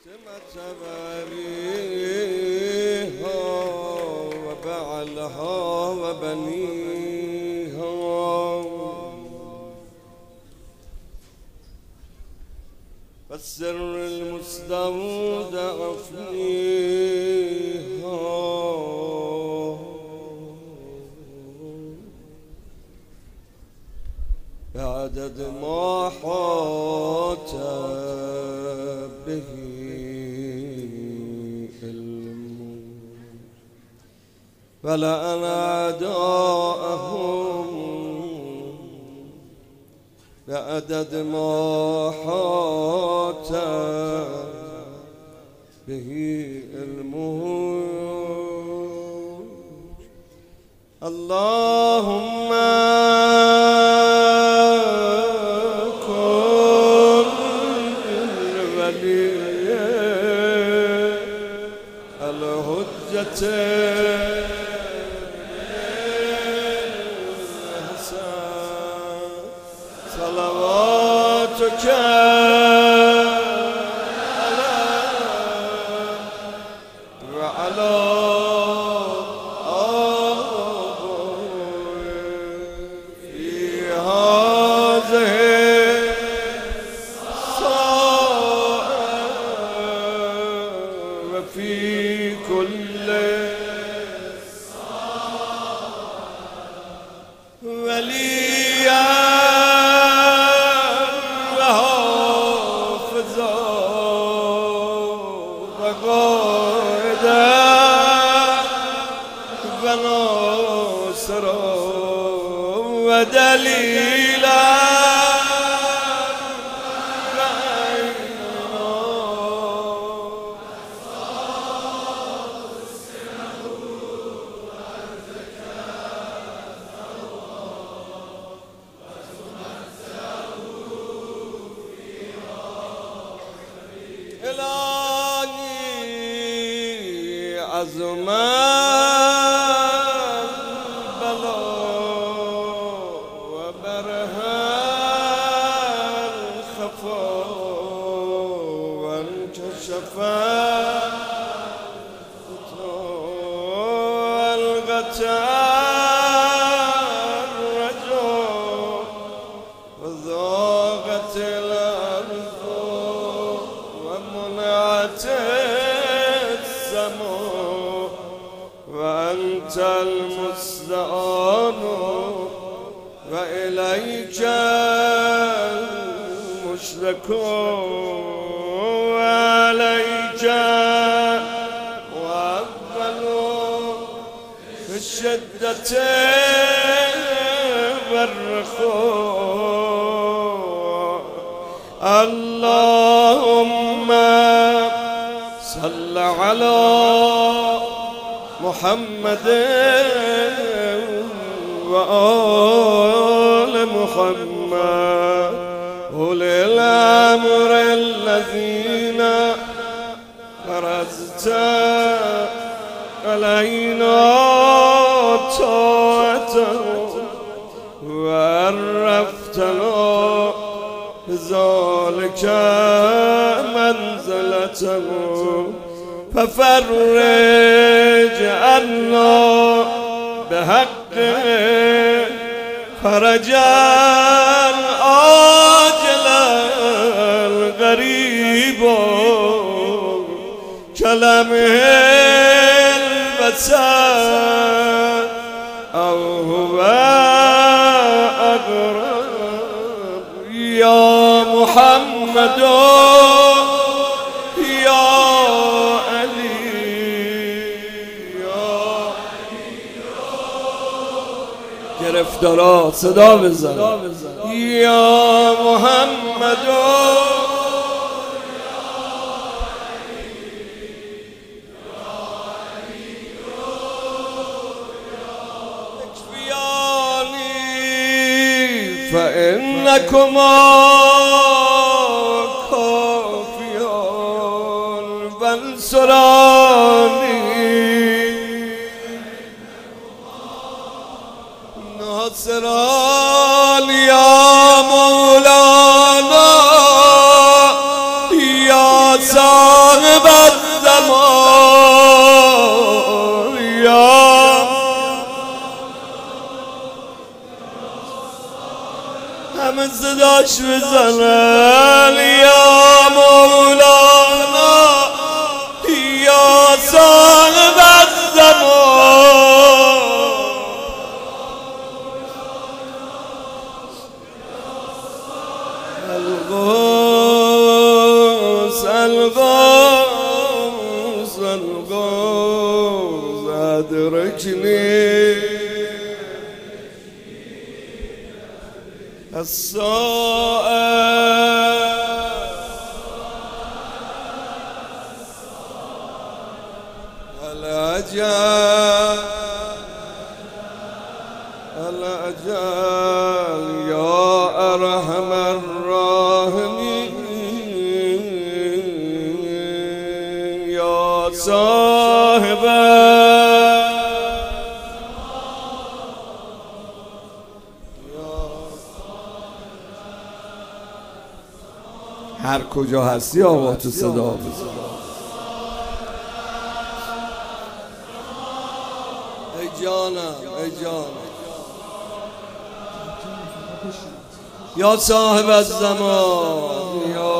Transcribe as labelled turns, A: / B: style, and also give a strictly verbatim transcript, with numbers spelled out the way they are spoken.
A: تبريها وبعلها وبنيها فالسر المستودع فيها بعدد ما حاط به فلأن أعداءهم بعدد ما حاط به علمه اللهم كن ولي الحجة صلواتك وعلى في هذه الساعة وفي كل وليا وناصرا ودليلا إلهي عظما وضاقت الأرض ومنعت السماء وأنت المستعان وإليك المشرك وعليك وأقبل في الشدة والرخاء اللهم صل على محمد وآل محمد أولي الأمر الذين فرضت علينا طاعتهم وعرفتنا بذلك منزلته ففرج عنا بحق فرجا عاجلا غريبا كلمه البصر أو هو أقرب يا محمد يا علي يا گرفتارا صدا بزن یا محمد فإنكما كافيان وانصراني ناصران يا مولانا يا یا صاحب الزمان یا همه صداش بزنن یا مولانا یا صاحب الزمان الغوث الغوث الغوث أدركني السائل الأجل الأجل يا أرحم الراحمين يا صاحب هر کجا هستی آقا تو صدا بزن. ای جانم ای جانم یا صاحب الزمان یا